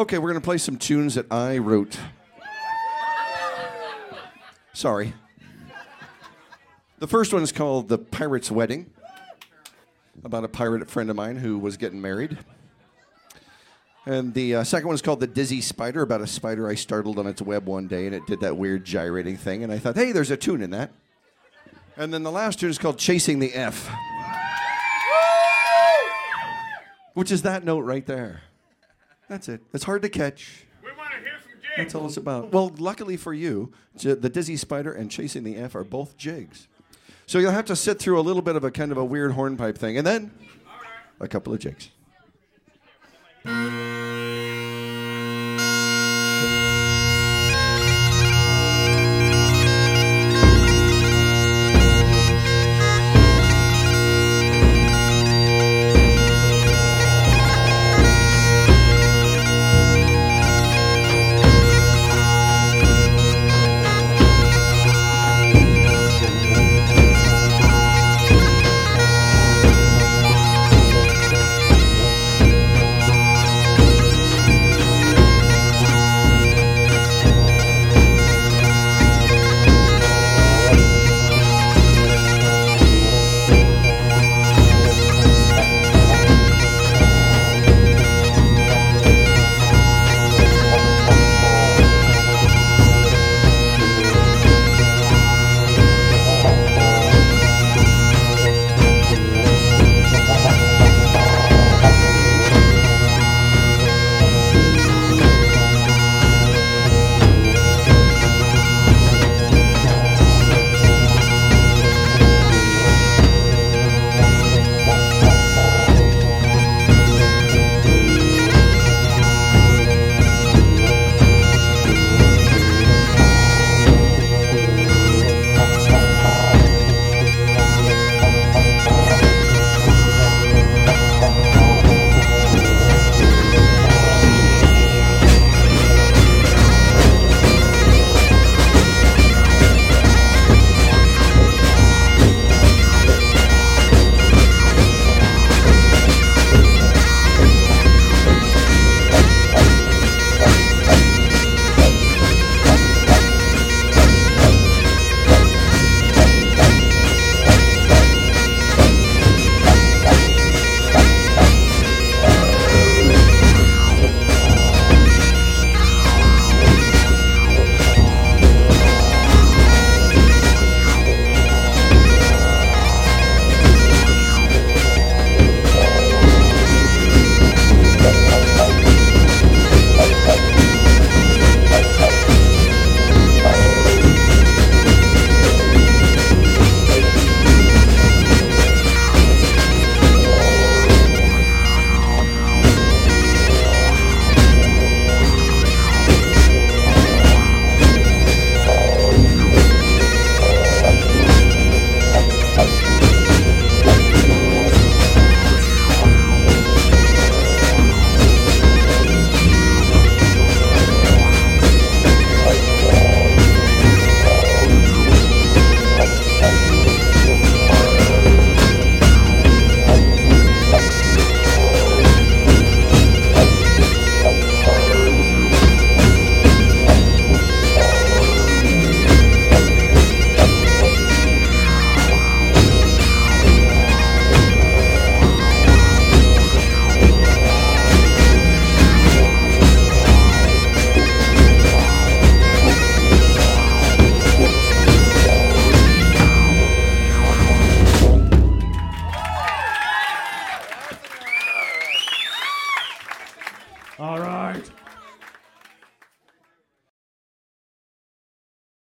Okay, we're going to play some tunes that I wrote. Sorry. The first one is called The Pirate's Wedding, about a pirate friend of mine who was getting married. And the second one is called The Dizzy Spider, about a spider I startled on its web one day, and it did that weird gyrating thing, and I thought, hey, there's a tune in that. And then the last tune is called Chasing the F, which is that note right there. That's it. It's hard to catch. We want to hear some jigs. That's all it's about. Well, luckily for you, The Dizzy Spider and Chasing the F are both jigs. So you'll have to sit through a little bit of a kind of a weird hornpipe thing, and then a couple of jigs. All right.